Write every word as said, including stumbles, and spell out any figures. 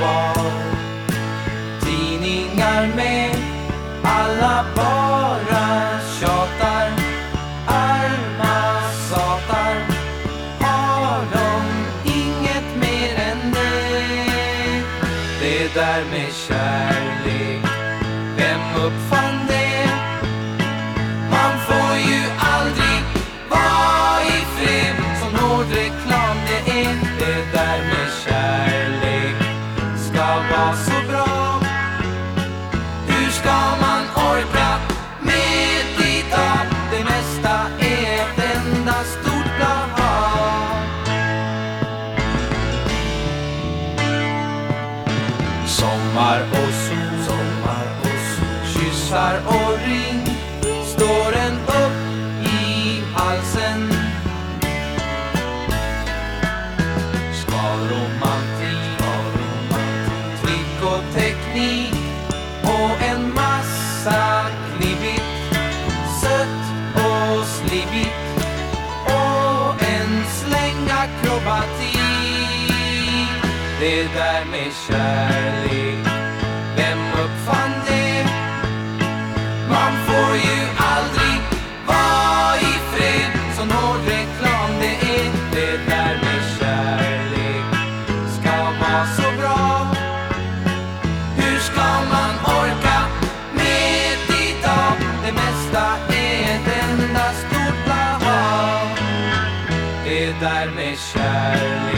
kvar. Tidningar med alla bara tjatar. Arma satar, har de inget mer än det? Det där med kärlek, vem uppfann det? Man får ju aldrig vara i fred. Sån hård reklam det är. Det där med kärlek ska vara så bra. Hur ska man orka medlida? Det mesta är ett enda stort blaha. Sommar och sol, sommar och sol, kyssar och ring, står en upp i halsen. Ska romantik, ska romantik, trick och teknik och en massa klibbigt, sött och slibbigt och en släng akrobatik. Det där med kärlek, vem uppfann det? Man får ju aldrig vara i fred. Sån hård reklam det är. Det där med kärlek ska vara så bra. Hur ska man orka med idag? Det mesta är ett enda stort blaha. Det där med kärlek,